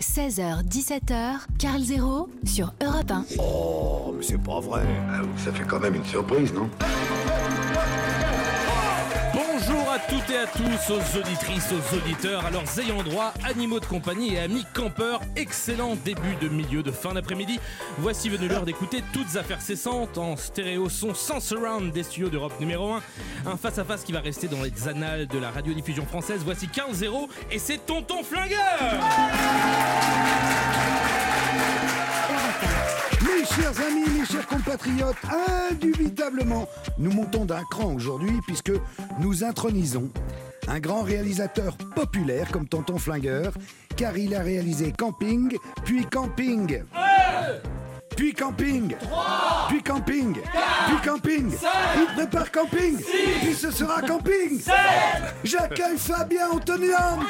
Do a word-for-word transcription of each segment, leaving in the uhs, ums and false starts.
seize heures dix-sept heures, Carl Zéro sur Europe un. Oh, mais c'est pas vrai. Ça fait quand même une surprise, non? Bonjour à toutes et à tous, aux auditrices, aux auditeurs, à leurs ayants droit, animaux de compagnie et amis campeurs. Excellent début de milieu de fin d'après-midi. Voici venu l'heure d'écouter toutes affaires cessantes en stéréo son sans surround des studios d'Europe numéro un. Un face-à-face qui va rester dans les annales de la radiodiffusion française. Voici Carl Zéro et c'est Tonton Flingueur. Mes chers amis, mes chers compatriotes, indubitablement, nous montons d'un cran aujourd'hui puisque nous intronisons un grand réalisateur populaire comme Tonton Flingueur, car il a réalisé Camping, puis Camping, puis Camping, puis Camping, puis Camping, il prépare Camping, puis ce sera Camping. J'accueille Fabien Antoniante.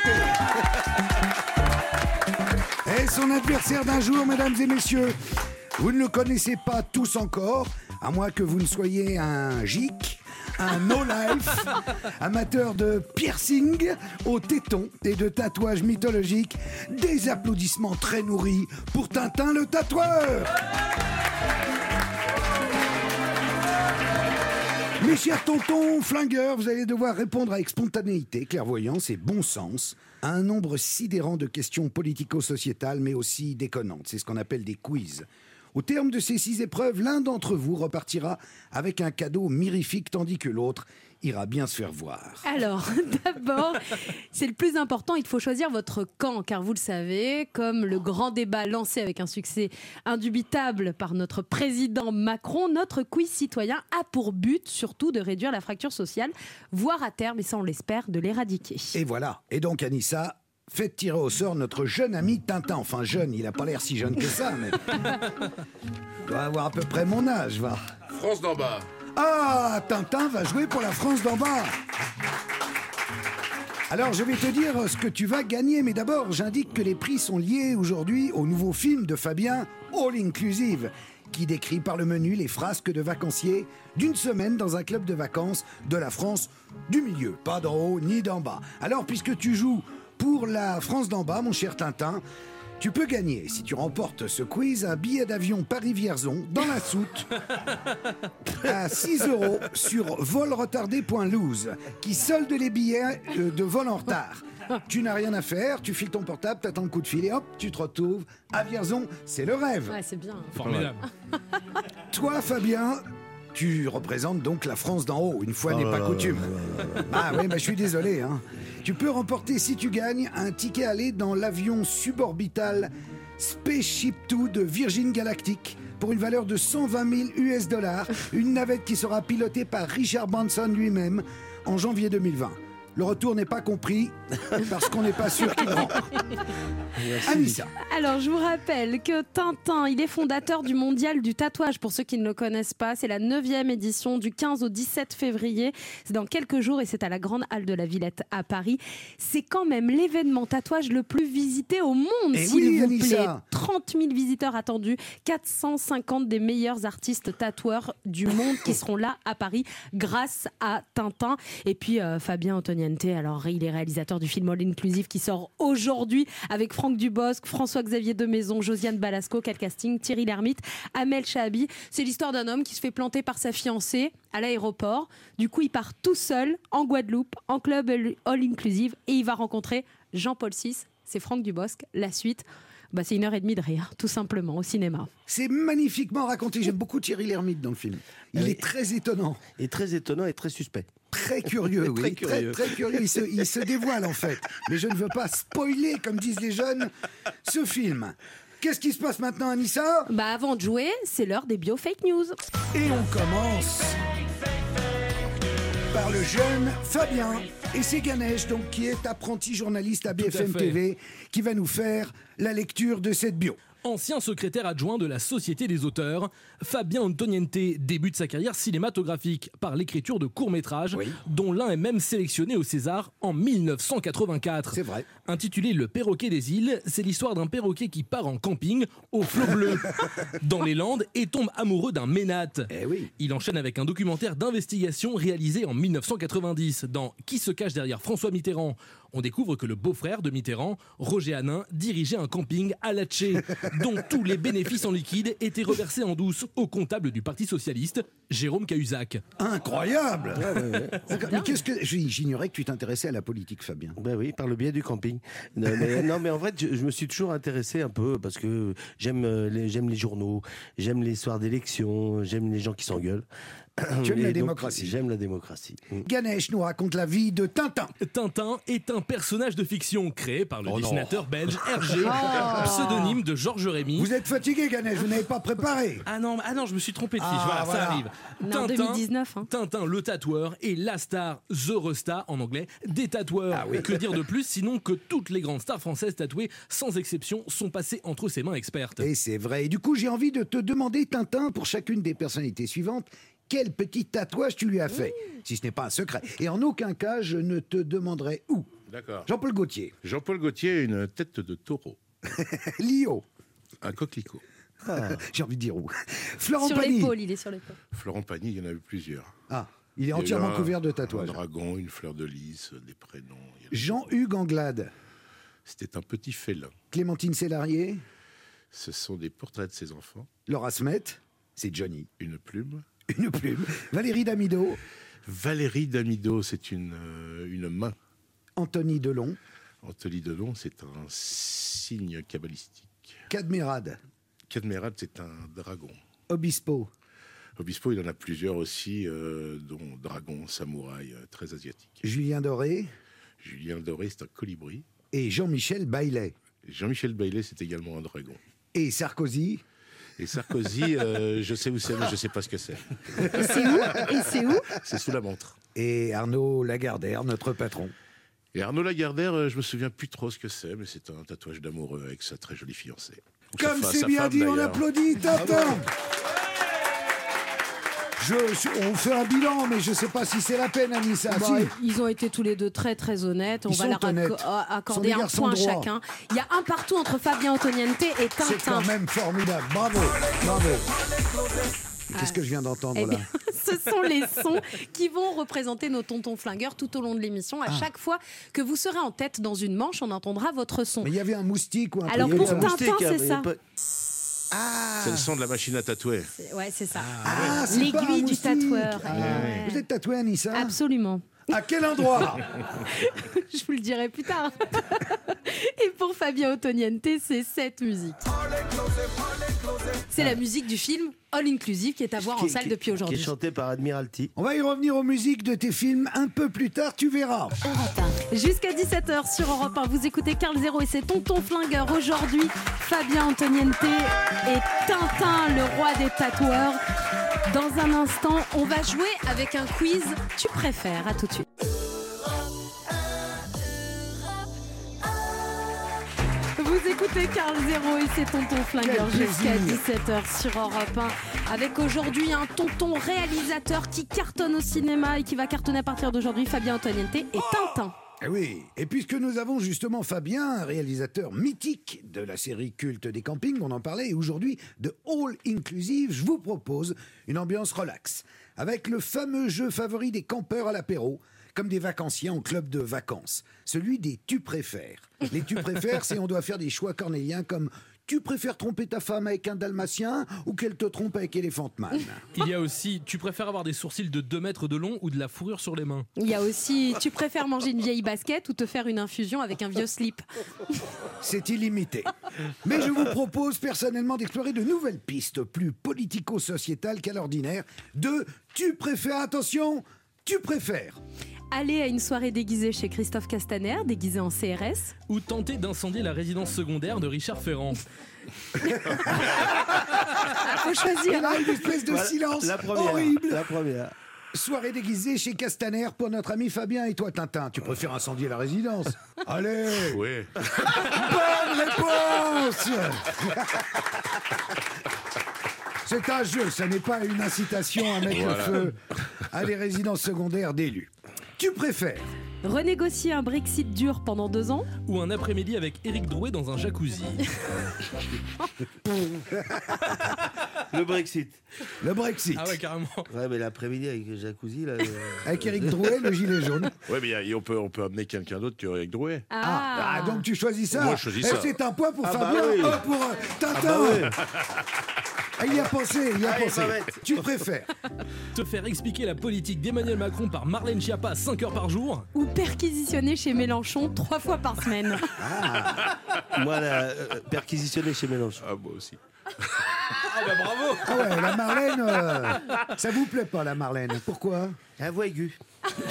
Et son adversaire d'un jour, mesdames et messieurs, vous ne le connaissez pas tous encore, à moins que vous ne soyez un geek, un no-life, amateur de piercing au téton et de tatouages mythologiques. Des applaudissements très nourris pour Tintin le tatoueur. Mes chers tontons flingueurs, vous allez devoir répondre avec spontanéité, clairvoyance et bon sens à un nombre sidérant de questions politico-sociétales, mais aussi déconnantes. C'est ce qu'on appelle des quiz. Au terme de ces six épreuves, l'un d'entre vous repartira avec un cadeau mirifique, tandis que l'autre ira bien se faire voir. Alors, d'abord, c'est le plus important, il faut choisir votre camp, car vous le savez, comme le grand débat lancé avec un succès indubitable par notre président Macron, notre quiz citoyen a pour but surtout de réduire la fracture sociale, voire à terme, et ça on l'espère, de l'éradiquer. Et voilà, et donc Anissa, faites tirer au sort notre jeune ami Tintin. Enfin jeune, il a pas l'air si jeune que ça, mais il doit avoir à peu près mon âge, va. France d'en bas. Ah, Tintin va jouer pour la France d'en bas. Alors, je vais te dire ce que tu vas gagner, mais d'abord, j'indique que les prix sont liés aujourd'hui au nouveau film de Fabien, All Inclusive, qui décrit par le menu les frasques de vacanciers d'une semaine dans un club de vacances de la France du milieu, pas d'en haut ni d'en bas. Alors, puisque tu joues pour la France d'en bas, mon cher Tintin, tu peux gagner, si tu remportes ce quiz, un billet d'avion Paris-Vierzon dans la soute à six euros sur vol retardé point loose qui solde les billets de vol en retard. Tu n'as rien à faire, tu files ton portable, t'attends le coup de fil et hop, tu te retrouves à Vierzon. C'est le rêve. Ouais, c'est bien. Formidable. Toi, Fabien, tu représentes donc la France d'en haut, une fois Oh n'est là pas là coutume. là là là là. Ah oui, bah, je suis désolé. Hein. Tu peux remporter, si tu gagnes, un ticket aller dans l'avion suborbital Spaceship deux de Virgin Galactic pour une valeur de cent vingt mille U S dollars, une navette qui sera pilotée par Richard Branson lui-même en janvier deux mille vingt. Le retour n'est pas compris parce qu'on n'est pas sûr qu'il rentre. Anissa. Alors, je vous rappelle que Tintin, il est fondateur du Mondial du tatouage. Pour ceux qui ne le connaissent pas, c'est la neuvième édition du quinze au dix-sept février. C'est dans quelques jours et c'est à la Grande Halle de la Villette à Paris. C'est quand même l'événement tatouage le plus visité au monde, Eh s'il oui, vous Anissa. plaît. trente mille visiteurs attendus, quatre cent cinquante des meilleurs artistes tatoueurs du monde qui seront là à Paris grâce à Tintin. Et puis euh, Fabien Antoniante, alors il est réalisateur du film All Inclusive qui sort aujourd'hui avec Franck Dubosc, François-Xavier Demaison, Josiane Balasco, quel casting, Thierry Lhermitte, Amel Chahabi. C'est l'histoire d'un homme qui se fait planter par sa fiancée à l'aéroport. Du coup, il part tout seul en Guadeloupe, en club All Inclusive et il va rencontrer Jean-Paul six. C'est Franck Dubosc. La suite, bah, c'est une heure et demie de rire, tout simplement, au cinéma. C'est magnifiquement raconté. J'aime beaucoup Thierry Lhermitte dans le film. Il Oui. est très étonnant. Et très étonnant et très suspect. Très curieux, oui. Très curieux. Très, très curieux. Il se, il se dévoile, en fait. Mais je ne veux pas spoiler, comme disent les jeunes, ce film. Qu'est-ce qui se passe maintenant, Anissa ? Bah, avant de jouer, c'est l'heure des bio-fake news. Et on commence par le jeune Fabien. Et c'est Ganesh, donc, qui est apprenti journaliste à B F M fait. T V, qui va nous faire la lecture de cette bio. Ancien secrétaire adjoint de la Société des auteurs, Fabien Antoniente débute sa carrière cinématographique par l'écriture de courts-métrages, Oui. dont l'un est même sélectionné au César en mille neuf cent quatre-vingt-quatre. C'est vrai. Intitulé Le perroquet des îles, c'est l'histoire d'un perroquet qui part en camping au flot bleu dans les Landes et tombe amoureux d'un ménate. Eh oui. Il enchaîne avec un documentaire d'investigation réalisé en mille neuf cent quatre-vingt-dix. Dans Qui se cache derrière François Mitterrand, on découvre que le beau-frère de Mitterrand, Roger Hanin, dirigeait un camping à Latché, dont tous les bénéfices en liquide étaient reversés en douce au comptable du Parti Socialiste, Jérôme Cahuzac. Incroyable. Ouais, ouais, ouais. Mais qu'est-ce que j'ignorais que tu t'intéressais à la politique, Fabien. Ben oui, par le biais du camping. Non mais, non, mais en fait, je, je me suis toujours intéressé un peu parce que j'aime les, j'aime les journaux, j'aime les soirs d'élection, j'aime les gens qui s'engueulent. Tu aimes Et la donc, démocratie. J'aime la démocratie. Ganesh nous raconte la vie de Tintin. Tintin est un personnage de fiction créé par le Oh non. dessinateur belge Hergé, Oh. pseudonyme de Georges Rémy. Vous êtes fatigué, Ganesh, vous n'avez pas préparé. Ah non, ah non, je me suis trompé de fiche. Ah, voilà, voilà. ça arrive. On est en deux mille dix-neuf. Hein. Tintin le tatoueur et la star The Resta en anglais des tatoueurs. Ah oui. Que dire de plus sinon que toutes les grandes stars françaises tatouées, sans exception, sont passées entre ses mains expertes. Et c'est vrai. Et du coup, j'ai envie de te demander, Tintin, pour chacune des personnalités suivantes, quel petit tatouage tu lui as fait, si ce n'est pas un secret. Et en aucun cas, je ne te demanderai où. D'accord. Jean-Paul Gaultier, Jean-Paul Gaultier a une tête de taureau, Lio, un coquelicot. j'ai envie de dire où. Florent Sur Pagny. l'épaule, il est sur l'épaule. Florent Pagny, il y en a eu plusieurs. Ah, il est Il y a eu entièrement un- couvert de Un tatouages. dragon, une fleur de lys, des prénoms. Il y avait- Jean-Hugues Anglade, C'était un petit félin. Clémentine Sélarié, Ce sont des portraits de ses enfants. Laura Smet, c'est Johnny, Une plume. une plume. Valérie Damido, Valérie Damido, c'est une, euh, une main. Anthony Delon, Anthony Delon, c'est un signe kabbalistique. Cadmerade, Cadmerade, c'est un dragon. Obispo, Obispo, il en a plusieurs aussi, euh, dont dragon, samouraï, euh, très asiatique. Julien Doré Julien Doré, c'est un colibri. et Jean-Michel Baillet. Jean-Michel Baillet, c'est également un dragon. Et Sarkozy, Et Sarkozy, euh, je sais où c'est, mais je ne sais pas ce que c'est. Et c'est où Et c'est où C'est sous la montre. et Arnaud Lagardère, notre patron. Et Arnaud Lagardère, euh, je me souviens plus trop ce que c'est, mais c'est un tatouage d'amoureux avec sa très jolie fiancée. Ou sa Comme fa- c'est sa bien femme, dit, on d'ailleurs. applaudit, Tintin. Je, je- on fait un bilan, mais je ne sais pas si c'est la peine, Anissa. Bon, Si. Ils ont été tous les deux très très honnêtes. On Ils va sont leur acco- honnêtes. a- Ce sont accorder des un garçons point droits. chacun. Il y a un partout entre Fabien Antoniente et C'est Tintin. quand même formidable. Bravo, bravo. Qu'est-ce que je viens d'entendre Eh là bien, ce sont les sons qui vont représenter nos tontons flingueurs tout au long de l'émission. À Ah. chaque fois que vous serez en tête dans une manche, on entendra votre son. Mais il y avait un moustique ou un Alors, truc pour comme ça. Tintin, c'est hein, il y a ça. pas- Ah, C'est le son de la machine à tatouer. C'est- Ouais, c'est ça. Ah, c'est pas un L'aiguille du moustique. tatoueur. Ah. Ouais. Vous êtes tatoué, Anissa Absolument. À quel endroit? Je vous le dirai plus tard. Et pour Fabien Antoniente, c'est cette musique. C'est la musique du film All Inclusive qui est à voir en qui- salle qui- depuis Qui est aujourd'hui. chanté par Admiralty. On va y revenir aux musiques de tes films un peu plus tard, tu verras. Jusqu'à dix-sept heures sur Europe un, vous écoutez Carl Zéro et ses tontons flingueurs. Aujourd'hui, Fabien Antoniente et Tintin, le roi des tatoueurs. Dans un instant, on va jouer avec un quiz Tu préfères. À tout de suite. Vous écoutez Carl Zéro et ses tontons flingueurs Quel jusqu'à plaisir. dix-sept heures sur Europe un. Avec aujourd'hui un tonton réalisateur qui cartonne au cinéma et qui va cartonner à partir d'aujourd'hui, Fabien Antoniente et Tintin. Eh oui, et puisque nous avons justement Fabien, un réalisateur mythique de la série culte des campings, on en parlait, et aujourd'hui de All Inclusive, je vous propose une ambiance relax, avec le fameux jeu favori des campeurs à l'apéro, comme des vacanciers en club de vacances, celui des tu préfères. Les tu préfères, c'est on doit faire des choix cornéliens comme tu préfères tromper ta femme avec un dalmatien ou qu'elle te trompe avec Elephant Man. Il y a aussi, tu préfères avoir des sourcils de deux mètres de long ou de la fourrure sur les mains? Il y a aussi, tu préfères manger une vieille basket ou te faire une infusion avec un vieux slip? C'est illimité. Mais je vous propose personnellement d'explorer de nouvelles pistes plus politico-sociétales qu'à l'ordinaire. De tu préfères, attention, tu préfères. Aller à une soirée déguisée chez Christophe Castaner, déguisé en C R S. Ou tenter d'incendier la résidence secondaire de Richard Ferrand? Faut Il y choisir. a une espèce de Voilà, silence la première, horrible. La première. Soirée déguisée chez Castaner pour notre ami Fabien. Et toi, Tintin, tu préfères incendier la résidence? Allez, Oui. bonne réponse. C'est un jeu, ça n'est pas une incitation à mettre Voilà. le feu à des résidences secondaires d'élus. Tu préfères Renégocier un Brexit dur pendant deux ans. Ou un après-midi avec Éric Drouet dans un jacuzzi. Le Brexit. Le Brexit. Ah ouais, carrément. Ouais, mais l'après-midi avec le jacuzzi, là. euh, Avec Éric Drouet, le gilet jaune. Ouais, mais y a- on peut, on peut amener quelqu'un d'autre qu'Éric Drouet. Ah. Ah, donc tu choisis ça. Moi, je choisis Et ça. c'est un point pour Ah bah Fabien, oui. un pour euh, Tintin. Ah bah ouais. Ah, il y a pensé, il y a Ah, il est pensé. pas bête. Tu préfères Te faire expliquer la politique d'Emmanuel Macron par Marlène Schiappa cinq heures par jour. Ou perquisitionner chez Mélenchon trois fois par semaine. Moi, la, euh, perquisitionné chez Mélenchon. Ah, moi aussi. Ah bah bravo. Ah ouais, la Marlène, euh, ça vous plaît pas la Marlène? Pourquoi? La voix aiguë.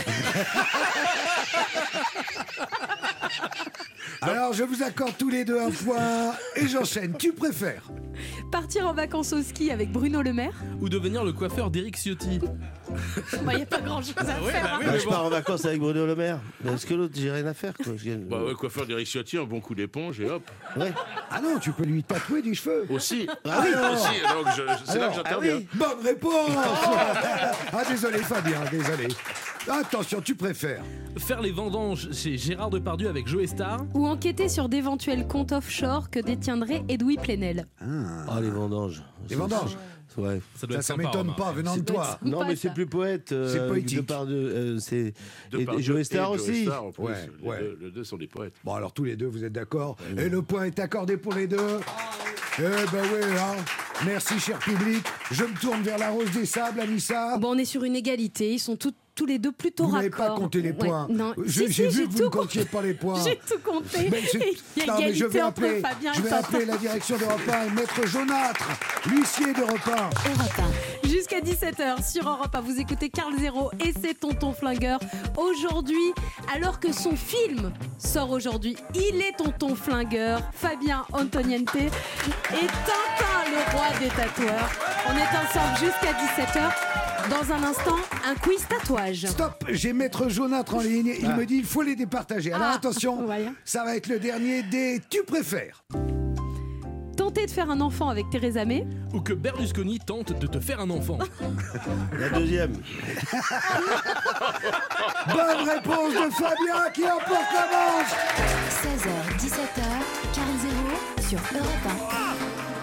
Alors je vous accorde tous les deux un point et j'enchaîne. Tu préfères Partir en vacances au ski avec Bruno Le Maire. Ou devenir le coiffeur d'Éric Ciotti. Il n'y a pas grand chose à Ouais, faire. bah hein. oui, Bah, mais je bon. pars en vacances avec Bruno Le Maire. Parce que l'autre, j'ai rien à faire. Quoi. Je- Bah, ouais, coiffeur d'Éric Ciotti, un bon coup d'éponge et hop. Ouais. Ah non, tu peux lui tatouer du cheveu. Aussi. Ah oui. Aussi. Donc, je- je- c'est là Alors, que j'interviens. Bonne réponse. Ah désolé Fabien, désolé. Attention, tu préfères Faire les vendanges chez Gérard Depardieu avec Joe Star. Ou enquêter sur d'éventuels comptes offshore que détiendrait Edoui Plenel. Ah, les vendanges. les vendanges? Ouais. Ça doit Ça, être ça sympa, m'étonne Romain. pas venant de toi. Non, Pas mais ça. c'est plus poète. euh, C'est poétique. Depardieu, euh, c'est... Et, Depardieu et Joe Star et Joe aussi. Star, en plus. Ouais, Les ouais. deux- Les deux sont des poètes. Bon alors tous les deux vous êtes d'accord et le point est accordé pour les deux. Eh ben oui, hein. Merci cher public. Je me tourne vers la Rose des Sables, Anissa. Bon, on est sur une égalité. Ils sont tous, tous les deux plutôt Vous n'avez raccords. pas compté les Ouais, points. non. Je- Si, J'ai si, vu que vous tout ne comptiez pas les points. J'ai tout compté. Mais c'est- Il y a non, mais je égalité vais entre appeler, Fabien je et vais Tintin. appeler la direction d'Europe un et mettre Jaunâtre, l'huissier d'Europe un. Europe un. Jusqu'à dix-sept heures sur Europe un, vous écoutez Carl Zéro et ses Tontons Flingueurs. Aujourd'hui, alors que son film sort aujourd'hui, il est Tonton Flingueur, Fabien Antoniente et Tintin, le roi des tatoueurs. On est ensemble jusqu'à dix-sept heures. Dans un instant, un quiz tatouage. Stop, j'ai maître Jaunâtre en ligne. Il me dit il faut les départager. Alors Ah, attention, voilà. ça va être le dernier des tu préfères. Tenter de faire un enfant avec Theresa May. Ou que Berlusconi tente de te faire un enfant. La deuxième. Bonne réponse de Fabien qui emporte la manche. seize heures, dix-sept heures, Carl Zéro sur Europe un.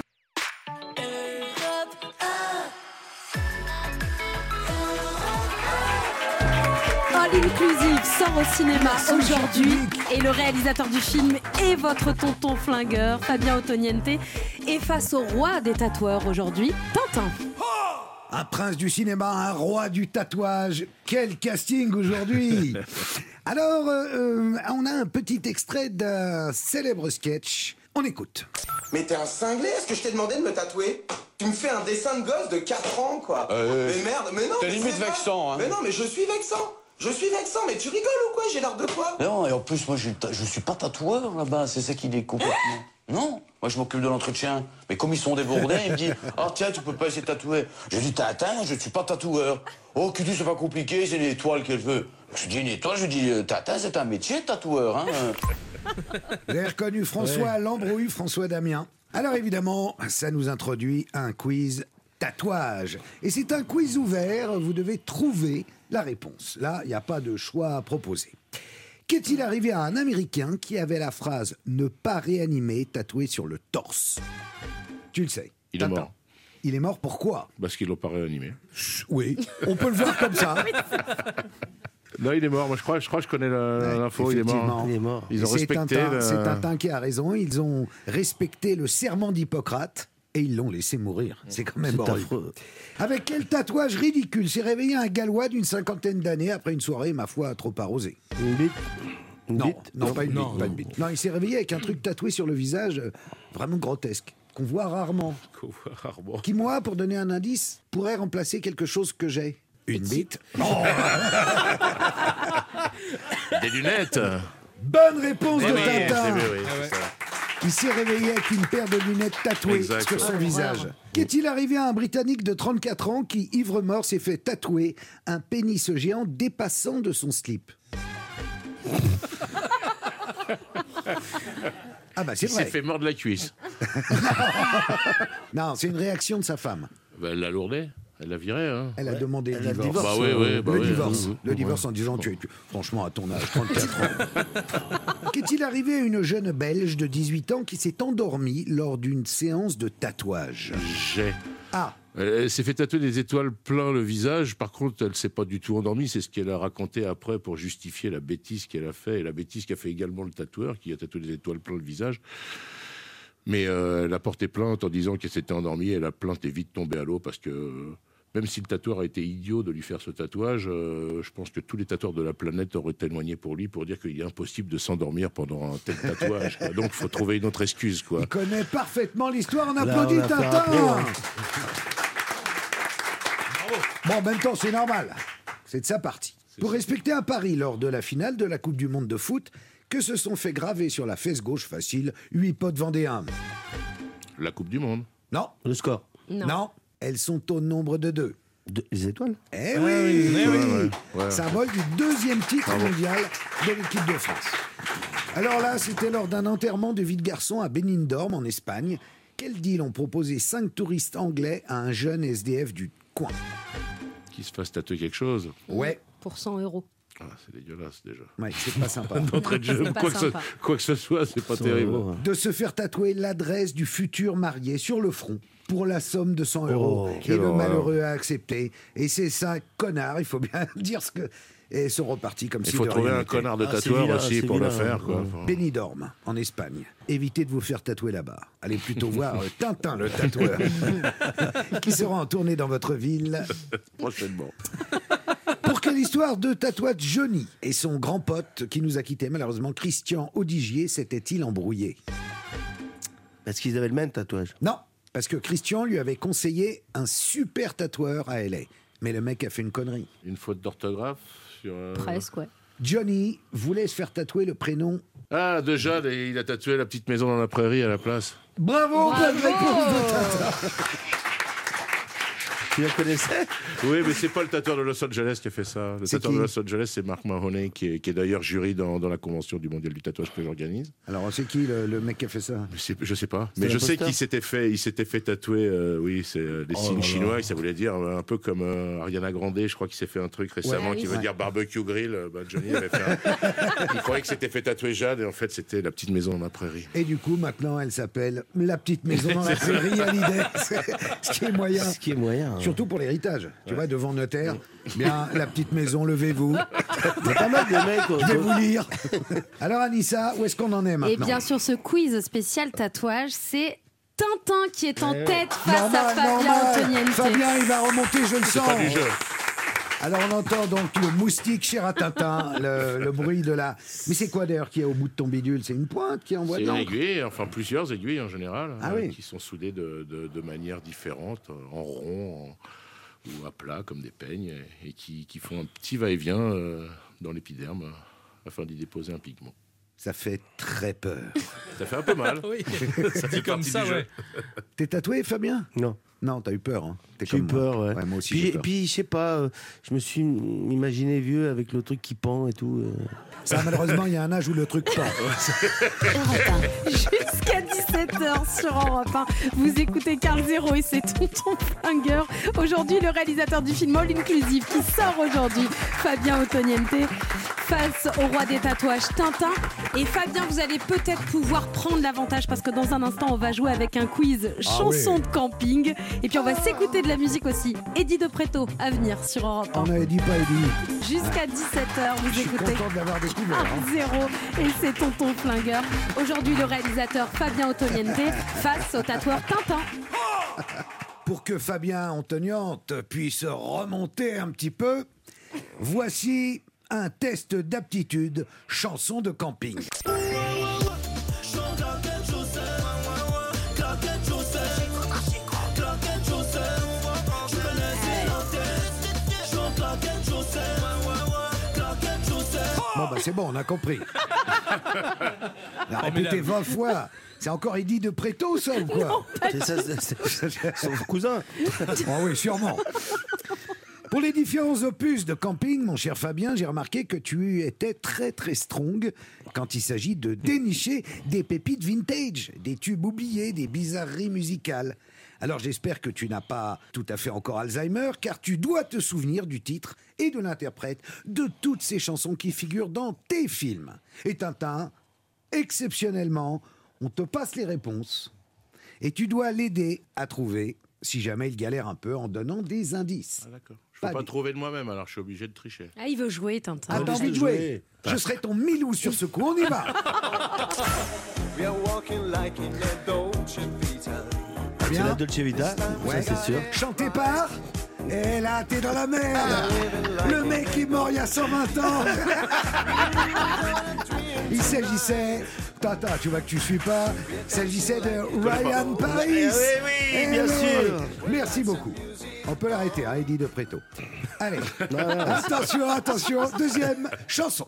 All Inclusive sort au cinéma aujourd'hui et le réalisateur du film est votre tonton flingueur, Fabien Antoniente. Et face au roi des tatoueurs aujourd'hui, Tintin. Un prince du cinéma, un roi du tatouage. Quel casting aujourd'hui. Alors, euh, euh, on a un petit extrait d'un célèbre sketch. On écoute. Mais t'es un cinglé, est-ce que je t'ai demandé de me tatouer? Tu me fais un dessin de gosse de quatre ans, quoi. Euh, mais merde, mais non. t'es mais limite c'est pas- vexant, hein. Mais non, mais je suis vexant. Je suis vexant, mais tu rigoles ou quoi? J'ai l'air de quoi? Non, et en plus, moi, je, je suis pas tatoueur là-bas, c'est ça qui est complètement. Non, moi, je m'occupe de l'entretien. Mais comme ils sont débordés, ils me disent oh, tiens, tu peux pas essayer de tatouer. Je dis Tintin, je suis pas tatoueur. Oh, que c'est pas compliqué, c'est une étoile que je veux. Je dis une étoile, je dis Tintin, c'est un métier, tatoueur, hein. Vous avez reconnu François Lambrouille, François Damien. Alors évidemment, ça nous introduit à un quiz tatouage. Et c'est un quiz ouvert, vous devez trouver la réponse. Là, il n'y a pas de choix à proposer. Qu'est-il arrivé à un Américain qui avait la phrase « ne pas réanimer » tatouée sur le torse? Tu le sais. Il est Tintin. mort. Il est mort pourquoi? Parce qu'ils l'ont pas réanimé. Oui, on peut le voir comme ça. Non, il est mort. Moi, je crois, je crois que je connais la- Ouais, l'info. Il est mort. effectivement. Il est mort. Ils ont C'est respecté. Tintin, le- c'est Tintin qui a raison. Ils ont respecté le serment d'Hippocrate et ils l'ont laissé mourir. C'est quand même C'est horrible. affreux. Avec quel tatouage ridicule s'est réveillé un Gallois d'une cinquantaine d'années après une soirée, ma foi, trop arrosée? Une bite. Une Non, bite non, pas une non, bite, pas non. une bite. Non, il s'est réveillé avec un truc tatoué sur le visage, euh, vraiment grotesque, qu'on voit rarement. Qu'on voit rarement. Qui, moi, pour donner un indice, pourrait remplacer quelque chose que j'ai. Une bite. Des lunettes. Bonne réponse Eh de oui, Tintin. c'est vrai, oui, c'est ça. Il s'est réveillé avec une paire de lunettes tatouées Exact. sur son Oh, visage. Qu'est-il arrivé à un Britannique de trente-quatre ans qui, ivre-mort, s'est fait tatouer un pénis géant dépassant de son slip? Ah bah c'est Il s'est vrai. fait mordre la cuisse. Non, c'est une réaction de sa femme. Ben, elle l'a lourdé. Elle l'a viré, hein. Elle a demandé Elle le a divorce. divorce. Bah oui, oui, bah le oui, divorce, oui, oui. le divorce en disant tu es, tu- franchement à ton âge, trente-quatre ans. Qu'est-il arrivé à une jeune Belge de dix-huit ans qui s'est endormie lors d'une séance de tatouage? J'ai. Ah, Elle s'est fait tatouer des étoiles plein le visage. Par contre, elle s'est pas du tout endormie. C'est ce qu'elle a raconté après pour justifier la bêtise qu'elle a fait. Et la bêtise qu'a fait également le tatoueur, qui a tatoué des étoiles plein le visage. Mais euh, elle a porté plainte en disant qu'elle s'était endormie. Et la plainte est vite tombée à l'eau parce que euh, même si le tatoueur a été idiot de lui faire ce tatouage, euh, je pense que tous les tatoueurs de la planète auraient témoigné pour lui pour dire qu'il est impossible de s'endormir pendant un tel tatouage, quoi. Donc, il faut trouver une autre excuse, quoi. il connaît parfaitement l'histoire, on Là, applaudit on a fait un Tintin. peu, hein. Bon, en même temps, c'est normal. C'est de sa partie. Pour respecter un pari lors de la finale de la Coupe du Monde de foot, que se sont fait graver sur la fesse gauche facile huit potes vendéens. La Coupe du Monde. Non, Le score. Non. non, elles sont au nombre de deux. De- les étoiles. Eh oui, Eh oui. Ouais, ouais. symbole du deuxième titre mondial de l'équipe de France. Alors là, c'était lors d'un enterrement de vie de garçon à Benidorm, en Espagne. Quel deal ont proposé cinq touristes anglais à un jeune S D F du coin? Qui se fasse tatouer quelque chose. Ouais, Pour cent euros. Ah, c'est dégueulasse déjà. ouais, c'est pas sympa. D'entrée de jeu, C'est pas quoi que, ce, sympa. quoi que ce soit, c'est pas cent terrible. euros, hein. De se faire tatouer l'adresse du futur marié sur le front pour la somme de cent euros. Oh, et quelle le horreur. malheureux a accepté. Et c'est ça, connard, il faut bien dire ce que... Et ils sont repartis comme Il si faut de trouver rien un n'était. connard de Ah, c'est tatoueur vilain, aussi c'est pour le vilain, faire, quoi. ouais. Enfin, Benidorm, en Espagne. Évitez de vous faire tatouer là-bas. Allez plutôt voir euh, Tintin, le tatoueur, qui sera en tournée dans votre ville. prochainement. Pour quelle histoire de tatouage Johnny et son grand pote qui nous a quittés malheureusement, Christian Audigier, s'était-il embrouillé? Parce qu'ils avaient le même tatouage. Non, parce que Christian lui avait conseillé un super tatoueur à L A. Mais le mec a fait une connerie. Une faute d'orthographe sur. euh, Presque, ouais. Johnny voulait se faire tatouer le prénom. Ah, de Jade, et il a tatoué la petite maison dans la prairie à la place. Bravo, bonne réponse de Tintin. Tu la connaissais? Oui, mais c'est pas le tatoueur de Los Angeles qui a fait ça. Le C'est tatoueur qui de Los Angeles, c'est Mark Mahoney, qui est, qui est d'ailleurs jury dans, dans la convention du mondial du tatouage que j'organise. Alors, c'est qui le, le mec qui a fait ça? Je sais, je sais pas, C'était mais je sais l'imposteur. qu'il s'était fait, il s'était fait tatouer, euh, oui, c'est euh, des Oh signes là là. chinois, et ça voulait dire euh, un peu comme euh, Ariana Grande, je crois qu'il s'est fait un truc récemment Ouais, qui oui. veut Ouais. dire barbecue grill. Euh, bah, Johnny avait fait un... il croyait que c'était fait tatouer Jade, et en fait c'était la petite maison dans la prairie. Et du coup, maintenant, elle s'appelle La Petite Maison dans la Prairie à l'idée. Ce qui est moyen. Ce qui est moyen. hein. Surtout pour l'héritage. Tu vois, devant notaire, bien, La Petite Maison, levez-vous. Il y a pas mal de mecs. Je vais autour- vous lire. Alors, Anissa, où est-ce qu'on en est Et maintenant? bien sûr, ce quiz spécial tatouage, c'est Tintin qui est en tête face Normal, à Fabien normal. Antoniente. Fabien, il va remonter, je le sens. Pas du jeu. Alors, on entend donc le moustique cher à Tintin, le, le bruit de la... Mais c'est quoi d'ailleurs qui est au bout de ton bidule? C'est une pointe qui envoie C'est de une l'encre? aiguille, enfin plusieurs aiguilles en général, Ah euh, oui. qui sont soudées de, de, de manière différente, euh, en rond en- ou à plat comme des peignes, et, et qui, qui font un petit va-et-vient euh, dans l'épiderme euh, afin d'y déposer un pigment. Ça fait très peur. Ça fait un peu mal. Oui, Ça dit fait comme partie ça, du jeu. ouais. T'es tatoué, Fabien? Non. Non, t'as eu peur. Hein. T'es J'ai eu comme moi. peur, ouais. Moi aussi, puis, j'ai j'ai- peur. puis, je sais pas, euh, je me suis imaginé vieux avec le truc qui pend et tout. euh. Ça, malheureusement, il y a un âge où le truc pend. Europe Jusqu'à dix-sept heures sur Europe un. Vous écoutez Carl Zero et c'est Tonton Flingueur. Aujourd'hui, le réalisateur du film All Inclusive qui sort aujourd'hui, Fabien Antoniente, face au roi des tatouages Tintin. Et Fabien, vous allez peut-être pouvoir prendre l'avantage parce que dans un instant, on va jouer avec un quiz chanson oui. de camping. Et puis, on va s'écouter de la musique aussi. Eddie de Preto à venir sur Europe un. On avait dit pas Eddie. Jusqu'à dix-sept heures, vous Je suis écoutez content de l'avoir découvert. hein. Zéro et c'est Tonton Flingueur. Aujourd'hui, le réalisateur Fabien Antoniente face au tatoueur Tintin. Pour que Fabien Antoniente puisse remonter un petit peu, voici un test d'aptitude chanson de camping. Bon bah c'est bon, on a compris. Alors, répétez vingt fois. C'est encore Eddie de Préto, ça ou quoi? C'est ça, c'est- c'est- son cousin. Oh oui, sûrement. Pour les différents opus de camping, mon cher Fabien, j'ai remarqué que tu étais très très strong quand il s'agit de dénicher des pépites vintage, des tubes oubliés, des bizarreries musicales. Alors j'espère que tu n'as pas tout à fait encore Alzheimer, car tu dois te souvenir du titre et de l'interprète de toutes ces chansons qui figurent dans tes films. Et Tintin, exceptionnellement, on te passe les réponses et tu dois l'aider à trouver si jamais il galère un peu en donnant des indices. Ah, d'accord. Je ne peux pas, pas trouver de moi-même, alors je suis obligé de tricher. Ah, il veut jouer, Tintin. Ah, t'as envie de jouer? Je serai ton Milou sur ce coup, on y va. C'est la Dolce Vita, ouais, ça c'est sûr. Chanté par... Et là, t'es dans la merde. Le mec est mort il y a cent vingt ans. Il s'agissait... Tata, tu vois que tu suis pas. Il s'agissait de Ryan Paris. Oui, oui, Et bien oui. sûr. Merci beaucoup. On peut l'arrêter, hein, Eddie de Préto. Allez, attention, attention, deuxième chanson.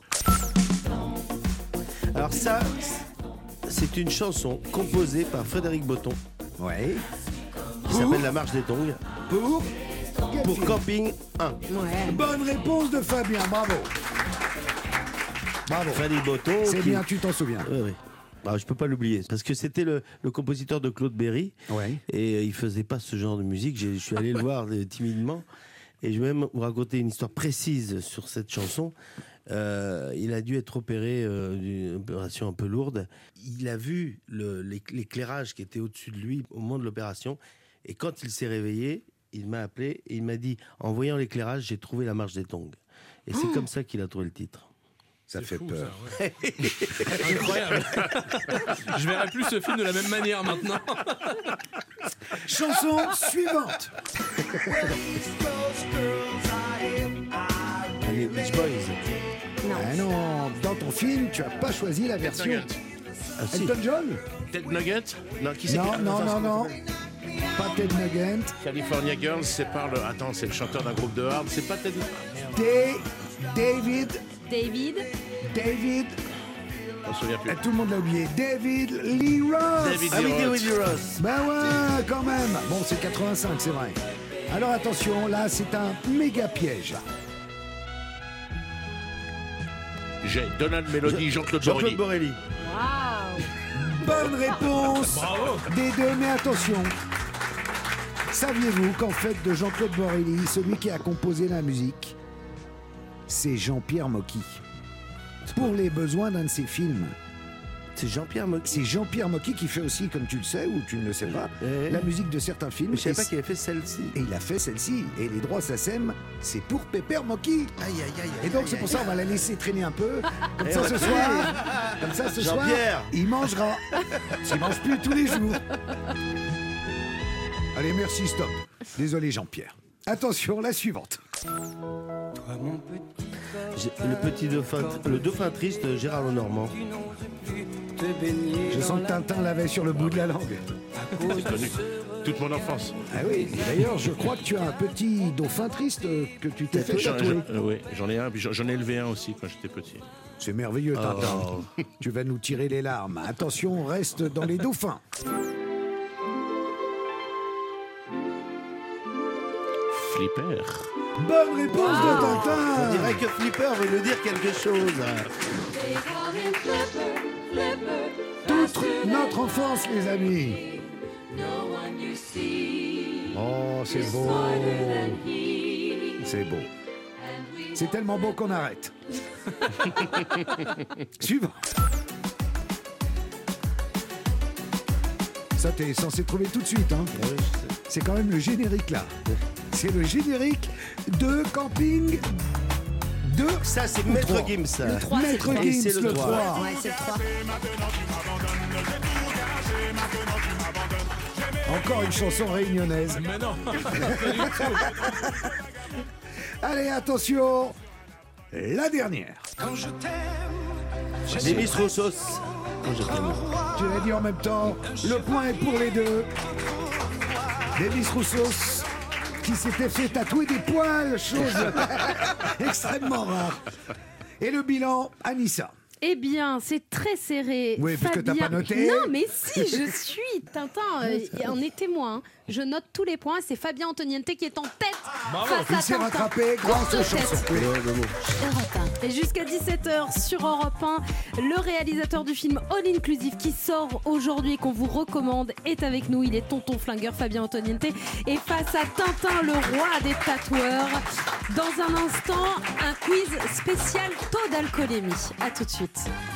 Alors ça, c'est une chanson composée par Frédéric Botton. Ouais. Qui s'appelle La Marche des Tongs. Pour Pour Camping un. Ouais. Bonne réponse de Fabien, bravo. Bravo. Frédéric Botton. C'est qui... bien, tu t'en souviens. Oui, oui. Bah, je peux pas l'oublier parce que c'était le, le compositeur de Claude Berry. Ouais. Et euh, il faisait pas ce genre de musique. J'ai- Je suis allé le voir euh, timidement. Et je vais même vous raconter une histoire précise sur cette chanson. Euh, il a dû être opéré euh, d'une opération un peu lourde. Il a vu le- l'éc- l'éclairage qui était au-dessus de lui au moment de l'opération. Et quand il s'est réveillé, il m'a appelé et il m'a dit, en voyant l'éclairage, j'ai trouvé La Marche des Tongs. Et c'est comme ça qu'il a trouvé le titre. Ça fait fou, peur. ça, ouais. Incroyable. Je verrai plus ce film de la même manière maintenant. Chanson suivante. Les Beach Boys. Ah non, dans ton film, tu as pas choisi la version Nugget. Ah, si. Elton John. Ted Nugget. Non, qui c'est Non, qui- non, Attends, non, non. Pas Ted Nugent. California Girls, c'est par le. Attends, c'est le chanteur d'un groupe de hard. C'est pas Ted. Da- David. David. David. On se souvient plus. Eh, tout le monde l'a oublié. David Lee Roth. David Ah oui, Lee Roth. David Lee Roth. Ben ouais, quand même. Bon, c'est quatre-vingt-cinq, c'est vrai. Alors attention, là, c'est un méga piège. J'ai Donald Melody, Jean-Claude Jean-Claude Borelli. Borelli. Waouh. Bonne réponse des deux, mais attention. Saviez-vous qu'en fait, de Jean-Claude Borelli, celui qui a composé la musique, c'est Jean-Pierre Mocky. Pour les besoins d'un de ses films. C'est Jean-Pierre Mocky. C'est Jean-Pierre Mocky qui fait aussi, comme tu le sais, ou tu ne le sais pas, Ouais. la musique de certains films. Mais je savais Et pas c- qu'il avait fait celle-ci. Et il a fait celle-ci. Et les droits S A C E M, c'est pour Pépère Mocky. Aïe, aïe, aïe. Et donc c'est pour ça on va la laisser traîner un peu. Comme ça ce soir, comme ça ce soir, Jean-Pierre. il mangera. Il mange plus tous les jours. Allez, merci, stop. Désolé Jean-Pierre. Attention, la suivante. J'ai- Le petit dauphin, le dauphin triste de Gérard Lenormand. Je sens que Tintin l'avait sur le bout de la langue. J'ai connu toute mon enfance. Ah oui, et d'ailleurs, je crois que tu as un petit dauphin triste euh, que tu t'es fait J'en, tatouer. j'en- euh, oui, j'en ai un, puis j'en, j'en ai élevé un aussi quand j'étais petit. C'est merveilleux, Tintin. Tu vas nous tirer les larmes. Attention, on reste dans les dauphins. Flipper. Bonne réponse de Tintin. On dirait que Flipper veut nous dire quelque chose. Toute notre enfance, les amis. Oh, c'est beau. C'est beau. C'est tellement beau qu'on arrête. Suivant. Ça, t'es censé trouver tout de suite, hein. C'est quand même le générique, là. C'est le générique de Camping de... Ça, c'est Ou Maître trois. Gims. ça. Le trois, c'est Maître le trois. Et Gims, c'est le le trois. trois. Ouais, c'est le trois. Encore une chanson réunionnaise. Mais non. Allez, attention. La dernière. Demis Roussos. Quand je t'aime. Tu l'as dit en même temps. Le point est pour les deux. Demis Roussos, qui s'était fait tatouer des poils, chose extrêmement rare. Et le bilan, Anissa. Eh bien, c'est très serré. Oui, puisque t'as Fabien- pas noté. Non, mais si, je suis. Tintin euh, en est témoin. Je note tous les points. C'est Fabien Antoniente qui est en tête face Il à s'est Tintin. rattrapé grâce aux Courte tête. chansons. Oui. Europe un. Et jusqu'à dix-sept heures sur Europe un, le réalisateur du film All Inclusive qui sort aujourd'hui et qu'on vous recommande est avec nous. Il est tonton flingueur Fabien Antoniente et face à Tintin, le roi des tatoueurs. Dans un instant, un quiz spécial taux d'alcoolémie. À tout de suite.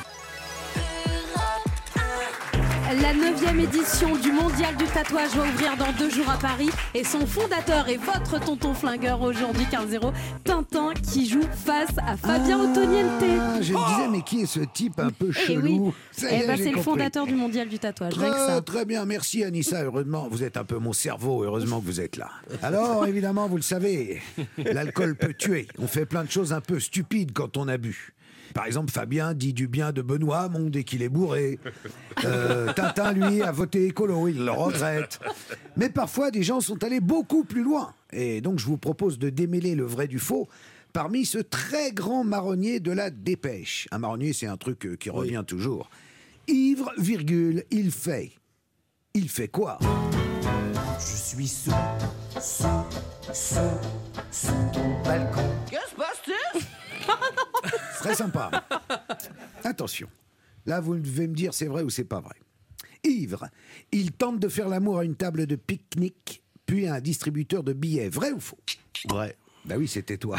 La neuvième édition du Mondial du tatouage va ouvrir dans deux jours à Paris et son fondateur est votre tonton flingueur aujourd'hui, quinze zéro, Tintin, qui joue face à Fabien Antoniente. Ah, je me disais, mais qui est ce type un peu Eh chelou? oui, Ça y eh est, ben, j'ai c'est le compris. fondateur du Mondial du tatouage. rien que Très, ça. très bien, merci Anissa, heureusement, vous êtes un peu mon cerveau, heureusement que vous êtes là. Alors, évidemment, vous le savez, l'alcool peut tuer. On fait plein de choses un peu stupides quand on a bu. Par exemple, Fabien dit du bien de Benoît Hamon dès qu'il est bourré. Euh, Tintin, lui, a voté écolo, il le regrette. Mais parfois, des gens sont allés beaucoup plus loin. Et donc, je vous propose de démêler le vrai du faux parmi ce très grand marronnier de la dépêche. Un marronnier, c'est un truc euh, qui revient toujours. Ivre, virgule, il fait. Il fait quoi? Je suis sous, sous, sous, sous ton balcon. Qu'est-ce qui se passe-t-il? Très sympa. Attention. Là, vous devez me dire c'est vrai ou c'est pas vrai. Ivre, il tente de faire l'amour à une table de pique-nique, puis à un distributeur de billets. Vrai ou faux? Vrai. Bah oui, c'était toi.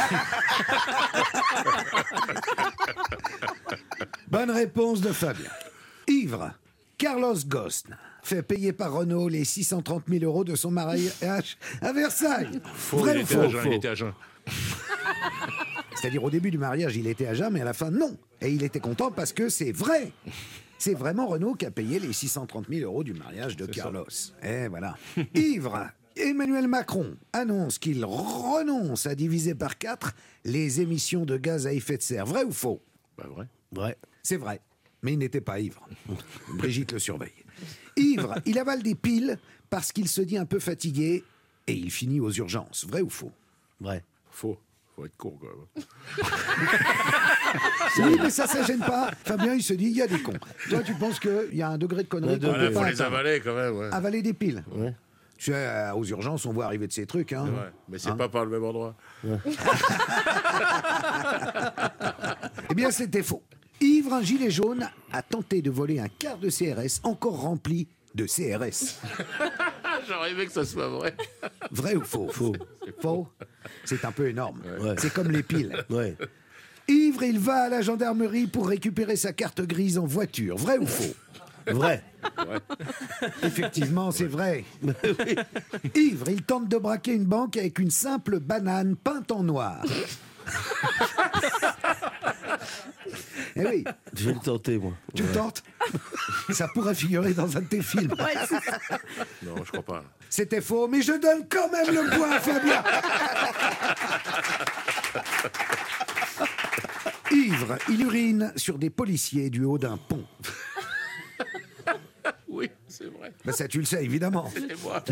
Bonne réponse de Fabien. Ivre, Carlos Ghosn fait payer par Renault les six cent trente mille euros de son mariage à Versailles. Faux, Vrai il ou était faux? à jeun, il était à jeun. C'est-à-dire au début du mariage, il était à jeun, mais à la fin, non. Et il était content parce que c'est vrai. C'est vraiment Renault qui a payé les six cent trente mille euros du mariage de Carlos. Et voilà. Ivre, Emmanuel Macron annonce qu'il renonce à diviser par quatre les émissions de gaz à effet de serre. Vrai ou faux? Bah vrai. Vrai. C'est vrai. Mais il n'était pas ivre. Brigitte le surveille. Ivre, il avale des piles parce qu'il se dit un peu fatigué et il finit aux urgences. Vrai ou faux? Vrai. Faux. Faut être court quand même. Oui, mais ça, ça gêne pas. Fabien, il se dit, il y a des cons. Toi, tu penses qu'il y a un degré de connerie qu'on Ouais, peut Il faut pas les atteindre. avaler quand même. Ouais. Avaler des piles. Ouais. Tu sais, euh, aux urgences, on voit arriver de ces trucs. Hein. Ouais, mais c'est Hein pas par le même endroit. Eh bien, c'était faux. Ivre, un gilet jaune, a tenté de voler un quart de C R S encore rempli de C R S. J'aurais aimé que ça soit vrai. Vrai ou faux? Faux. Faux. C'est un peu énorme. Ouais. C'est comme les piles. Ouais. Ivre, il va à la gendarmerie pour récupérer sa carte grise en voiture. Vrai ou faux? Vrai. Effectivement, c'est vrai. Ivre, il tente de braquer une banque avec une simple banane peinte en noir. Eh oui, Je vais le tenter, moi. tu le tentes? Ça pourrait figurer dans un de tes films. Non, je crois pas. C'était faux, mais je donne quand même le point à Fabien. Ivre, il urine sur des policiers du haut d'un pont. Oui, c'est vrai. Ben ça, tu le sais, évidemment. C'est moi.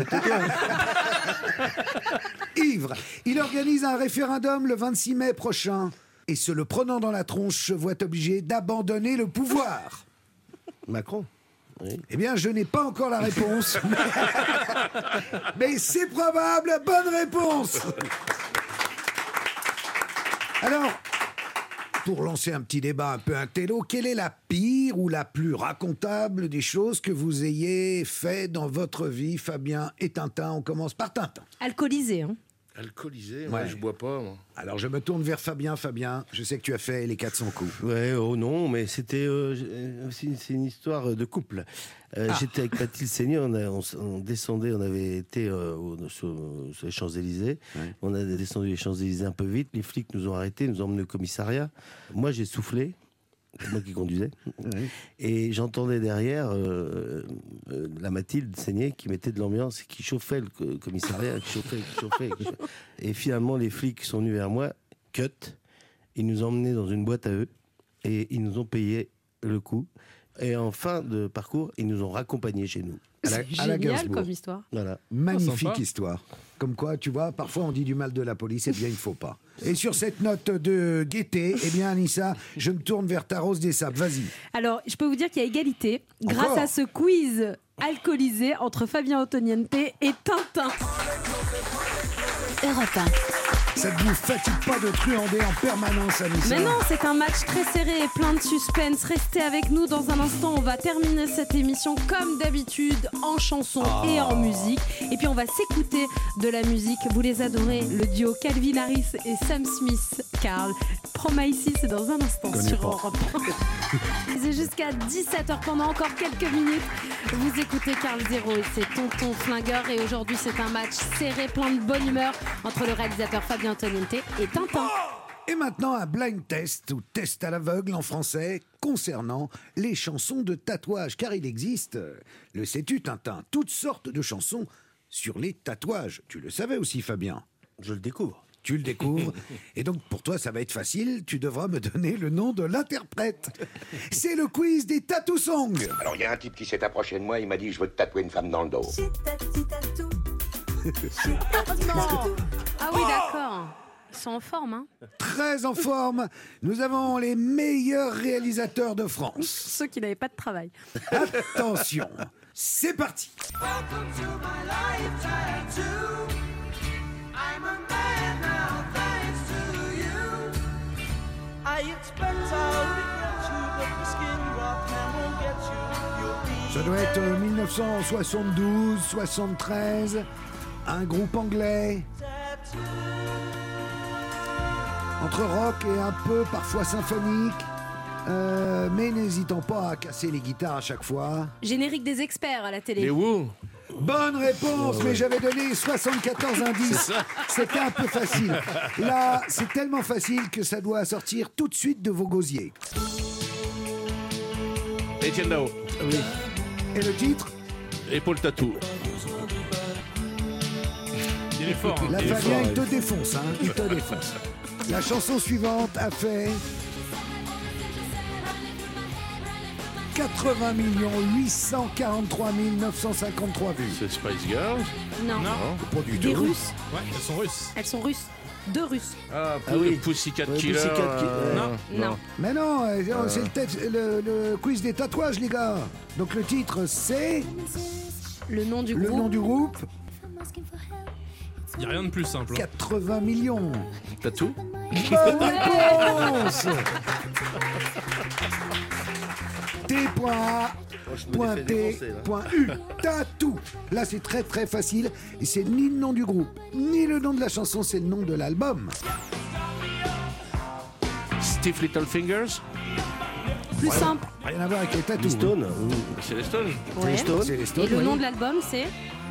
Ivre, il organise un référendum le vingt-six mai prochain et se le prenant dans la tronche se voit obligé d'abandonner le pouvoir. Macron. Oui. Eh bien, je n'ai pas encore la réponse. Mais, mais c'est probable. Bonne réponse. Alors, pour lancer un petit débat un peu intello, quelle est la pire ou la plus racontable des choses que vous ayez fait dans votre vie, Fabien et Tintin? On commence par Tintin. Alcoolisé, hein. Alcoolisé, moi, Ouais. je bois pas. Moi. Alors, je me tourne vers Fabien. Fabien, je sais que tu as fait les quatre cents coups. Ouais, oh non, mais c'était euh, aussi c'est une histoire de couple. Euh, Ah. J'étais avec Mathilde Seigner, on, a- on s- on descendait, on avait été euh, au- sur, sur les Champs-Élysées. Ouais. On a descendu les Champs-Élysées un peu vite. Les flics nous ont arrêtés, nous ont emmenés au commissariat. Moi, j'ai soufflé. C'est moi qui conduisais. Et j'entendais derrière euh, euh, la Mathilde Seigner qui mettait de l'ambiance et qui chauffait le co- commissariat, qui chauffait, qui chauffait, qui chauffait. Et finalement, les flics sont venus vers moi, cut. Ils nous ont emmenés dans une boîte à eux et ils nous ont payé le coup. Et en fin de parcours, ils nous ont raccompagnés chez nous. à la, C'est à la génial Gainsbourg. comme histoire. Voilà. Magnifique Ah, sympa. histoire. Comme quoi, tu vois, parfois on dit du mal de la police, et bien il ne faut pas. Et sur cette note de gaieté, eh bien Anissa, je me tourne vers ta Rose des Sables. Vas-y. Alors, je peux vous dire qu'il y a égalité grâce Encore à ce quiz alcoolisé entre Fabien Antoniente et Tintin. Europe un. Ça ne vous fatigue pas de truander en permanence, Anissa? Mais non, c'est un match très serré et plein de suspense. Restez avec nous dans un instant. On va terminer cette émission comme d'habitude en chanson et en musique. Et puis on va s'écouter de la musique. Vous les adorez, le duo Calvin Harris et Sam Smith. Carl, Promaïsi, c'est dans un instant Connais sur pas. Europe un. C'est jusqu'à dix-sept heures pendant encore quelques minutes. Vous écoutez Carl Zero et c'est Tonton Flingueur. Et aujourd'hui, c'est un match serré, plein de bonne humeur entre le réalisateur Fabien Antoniente et Tintin. Et maintenant, un blind test, ou test à l'aveugle en français, concernant les chansons de tatouage. Car il existe, euh, le sais-tu, Tintin, toutes sortes de chansons sur les tatouages. Tu le savais aussi, Fabien? Je le découvre. Tu le découvres. Et donc, pour toi, ça va être facile. Tu devras me donner le nom de l'interprète. C'est le quiz des tattoo songs. Alors, il y a un type qui s'est approché de moi, il m'a dit « Je veux te tatouer une femme dans le dos. Ah oui, d'accord. Ils sont en forme, hein. Très en forme. Nous avons les meilleurs réalisateurs de France. Ceux qui n'avaient pas de travail. Attention, c'est parti. Ça doit être euh, dix-neuf cent soixante-douze, soixante-treize, un groupe anglais. Entre rock et un peu parfois symphonique, euh, mais n'hésitant pas à casser les guitares à chaque fois. Générique des experts à la télé. Les Who. Bonne réponse, mais j'avais donné soixante-quatorze indices. C'était un peu facile. Là, c'est tellement facile que ça doit sortir tout de suite de vos gosiers. Etienne Dao. Oui. Et le titre? Épaule tatou. Il est fort. hein. La Il est Fabien, fort. il te défonce, hein, il te défonce. La chanson suivante a fait quatre-vingts millions huit cent quarante-trois mille neuf cent cinquante-trois vues. C'est Spice Girls. Non. Non. Pas du Des tout. Russes. Ouais, elles sont russes. Elles sont russes. Deux Russes. Ah, Ah oui. Pussycat Ouais, Killer. Pussycat Ki- euh, Non. Non. Mais non, euh, c'est le, tête- le- le quiz des tatouages, les gars. Donc le titre, c'est Le nom du le groupe. nom du groupe, Il n'y a rien de plus simple. hein. quatre-vingts millions. Tatou. Bonne réponse. T.A. Oh, je me Point l'ai fait T, défoncer, là. point U, tatou. Là, c'est très très facile. Et c'est ni le nom du groupe, ni le nom de la chanson, c'est le nom de l'album. Stiff Little Fingers. Plus simple. Rien à voir avec les Les tatous. Stones. C'est les Stones. Ouais. Stones. C'est les Stones, Et le oui. nom de l'album, c'est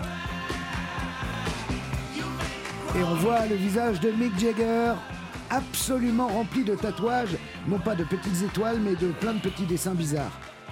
Et on voit le visage de Mick Jagger, absolument rempli de tatouages, non pas de petites étoiles, mais de plein de petits dessins bizarres.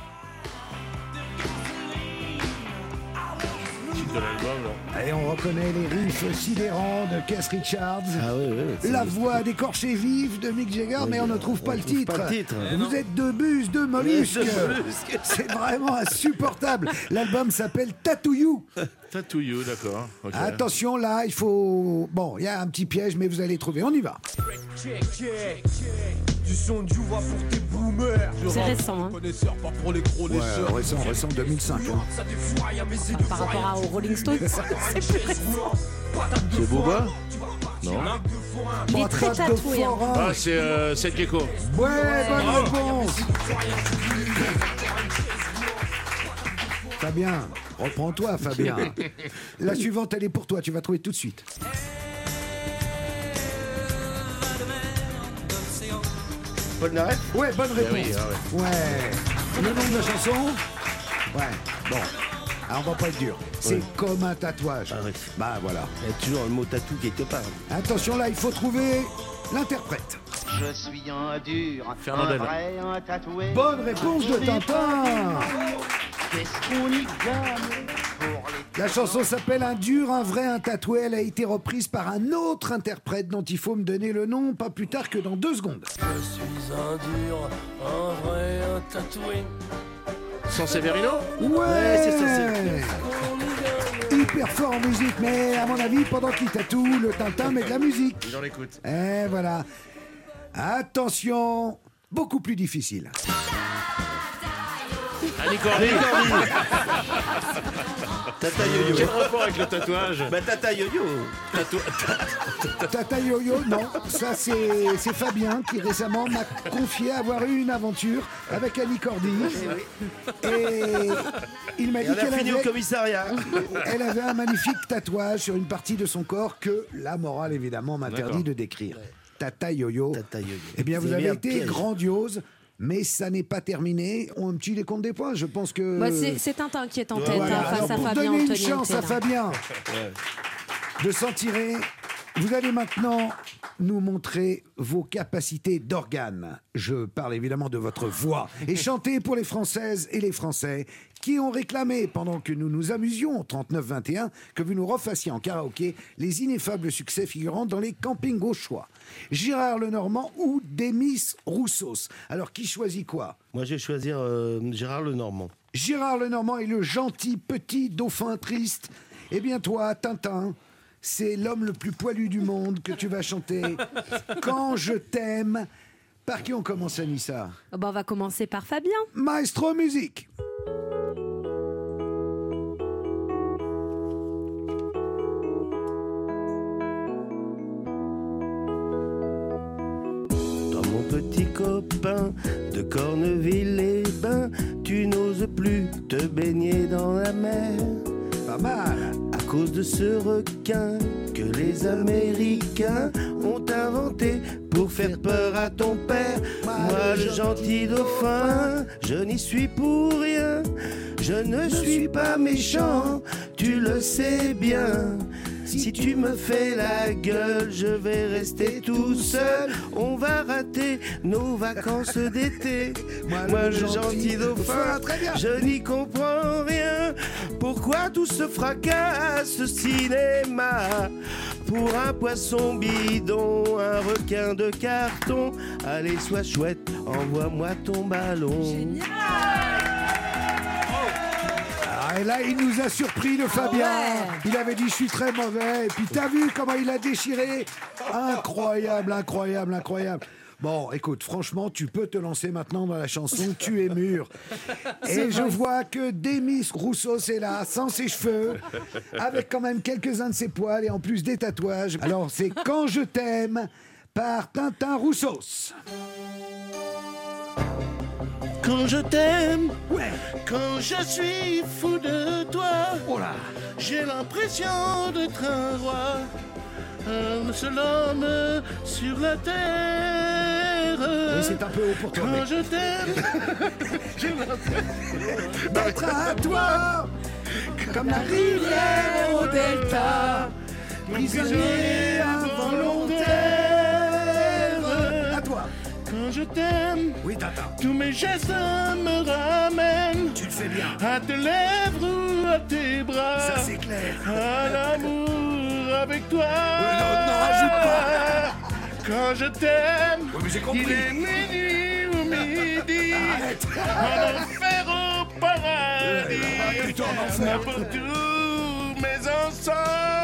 Titre de l'album. là. Et on reconnaît les riffs sidérants de Keith Richards. Ah oui, oui. c'est- La voix d'écorché vif de Mick Jagger, mais on ne trouve pas on le trouve titre. pas le titre. Eh Vous non. êtes deux bus, deux mollusques. Deux mollusques. C'est vraiment insupportable. L'album s'appelle Tattoo You. Tattoo You, d'accord. Ok. Attention, là, il faut... Bon, il y a un petit piège, mais vous allez trouver. On y va. Du son du va pour tes boomers. C'est récent, hein. Connaisseur, pas pour les gros Ouais, récent, récent, deux mille cinq. hein. Ça défouraille à mes yeux. par rapport à, aux Rolling Stones. C'est plus récent. C'est Booba. Non. Il est très Patate de tatoué. hein. forain. Ah, c'est euh, Seth Gecko. Ouais, bonne réponse. Fabien, reprends-toi, Fabien. La suivante, elle est pour toi, tu vas trouver tout de suite. Paul Naref. Ouais, bonne réponse. oui, ah ouais. Le nom de la chanson? Ouais, bon. Alors, on va pas être dur. C'est Ouais. comme un tatouage. Ah ouais. Bah voilà. Il y a toujours le mot tatou quelque part. Attention, là, il faut trouver l'interprète. Je suis un dur, Fernandel. un vrai, un tatoué. Bonne réponse de Tintin. Qu'est-ce qu'on y gagne pour les La chanson s'appelle Un dur, un vrai, un tatoué. Elle a été reprise par un autre interprète dont il faut me donner le nom pas plus tard que dans deux secondes. Je suis un dur, un vrai, un tatoué. San Severino? Ouais, Ouais, c'est ça, c'est- Hyper fort en musique, mais à mon avis, pendant qu'il tatoue, le Tintin met de la musique. J'en écoute. Et voilà. Attention, beaucoup plus difficile. Annie Cordy. Tata Yo-Yo. Quel rapport avec le tatouage? Bah Tata Yo-Yo. Tata Yo-Yo, non, ça c'est c'est Fabien qui récemment m'a confié avoir eu une aventure avec Annie Cordy. Et il m'a Et dit on a qu'elle fini au avait, commissariat. elle avait un magnifique tatouage sur une partie de son corps que la morale évidemment m'interdit D'accord. de décrire. Tata Yo-Yo. Tata Yo-Yo. Eh bien, vous C'est avez bien été piège. grandiose. Mais ça n'est pas terminé. On un petit décompte des points. Je pense que. Bah, c'est, c'est Tintin qui est en tête Voilà. hein, face Alors, à pour Fabien donner une Antoniente, chance à là. Fabien de s'en tirer, vous allez maintenant nous montrer vos capacités d'organes. Je parle évidemment de votre voix. Et chanter pour les Françaises et les Français qui ont réclamé, pendant que nous nous amusions au trente-neuf vingt et un, que vous nous refassiez en karaoké les ineffables succès figurant dans les campings Gauchois. Gérard Lenormand ou Demis Roussos. Alors, qui choisit quoi? Moi, je vais choisir euh, Gérard Lenormand. Gérard Lenormand est le gentil petit dauphin triste. Eh bien, toi, Tintin, c'est l'homme le plus poilu du monde que tu vas chanter. Quand je t'aime. Par qui on commence, Anissa? Ah bah, on va commencer par Fabien. Maestro musique. Toi, mon petit copain de Corneville-les-Bains, tu n'oses plus te baigner dans la mer. Pas mal. À cause de ce requin que les Américains ont inventé pour faire peur à ton père. Moi, le gentil dauphin, je n'y suis pour rien. Je ne suis pas méchant, tu le sais bien. Si tu me fais la gueule, je vais rester tout seul. On va rater nos vacances d'été. Moi, le gentil dauphin, je n'y comprends rien. Pourquoi tout ce fracas, ce cinéma? Pour un poisson bidon, un requin de carton. Allez, sois chouette, envoie-moi ton ballon. Ah, et là, il nous a surpris, le Fabien. Ouais. Il avait dit, je suis très mauvais. Et puis, t'as vu comment il a déchiré? Incroyable, incroyable, incroyable. Bon, écoute, franchement, tu peux te lancer maintenant dans la chanson Tu es mûr. Et je vois que Demis Roussos est là, sans ses cheveux, avec quand même quelques-uns de ses poils et en plus des tatouages. Alors, c'est Quand je t'aime par Tintin Roussos. Quand je t'aime, Ouais. quand je suis fou de toi, Oh là. j'ai l'impression d'être un roi, un seul homme sur la terre. Oui, c'est un peu haut pour toi. Quand mais- je t'aime, j'ai l'impression D'être à toi, comme la rivière au delta, prisonnier involontaire. À toi. Quand je t'aime, Oui, Tintin. tous mes gestes me ramènent Tu le fais bien. à tes lèvres ou à tes bras. Ça, c'est clair. Un amour avec toi. non, non, rajoute pas. Quand je t'aime, Oui, mais j'ai compris. il est minuit ou midi. Arrête. En enfer au paradis. plutôt en enfer. N'importe où, mais ensemble.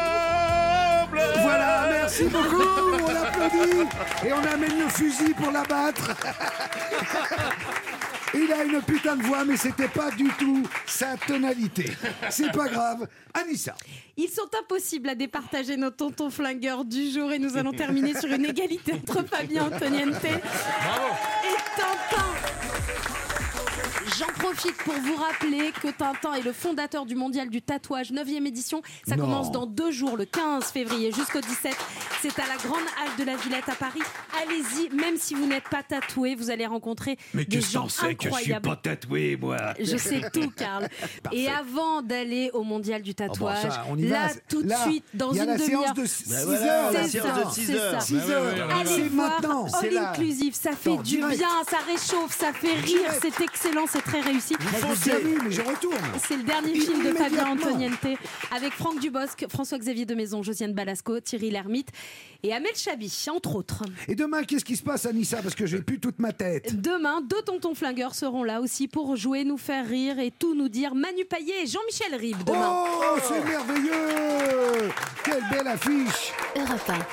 Voilà, merci beaucoup. On l'applaudit et on amène le fusil pour l'abattre. Il a une putain de voix, mais c'était pas du tout sa tonalité. C'est pas grave. Anissa. Ils sont impossibles à départager nos tontons flingueurs du jour et nous allons terminer sur une égalité entre Fabien Antoniente et Tintin. J'en profite pour vous rappeler que Tintin est le fondateur du Mondial du tatouage, neuvième édition. Ça Non. commence dans deux jours, le quinze février jusqu'au dix-sept. C'est à la Grande Halle de la Villette à Paris. Allez-y, même si vous n'êtes pas tatoué, vous allez rencontrer des gens incroyables. tatoué, moi. Je sais tout, Karl. Et avant d'aller au Mondial du tatouage, Oh, bon, ça, on y va. là, tout de Là, suite, dans il y a une la demi-heure. séance de six Ben voilà, heures. la C'est séance ça, de six c'est heures. ça. six heures. Allez C'est voir maintenant. All C'est là. Inclusive, ça fait Attends, du direct. bien, ça réchauffe, ça fait rire, Direct. c'est excellent, c'est très réussi. Moi, je l'ai déjà vu, mais je retourne. C'est le dernier film de Fabien Immédiatement. Antoniente avec Franck Dubosc, François-Xavier de Maison, Josiane Balasco, Thierry Lhermitte et Amel Chabi, entre autres. Et demain, qu'est-ce qui se passe, Anissa? Parce que j'ai plus toute ma tête. Demain, deux tontons flingueurs seront là aussi pour jouer, nous faire rire et tout nous dire. Manu Payet et Jean-Michel Ribes demain. Oh, c'est merveilleux! Quelle belle affiche! Europe un.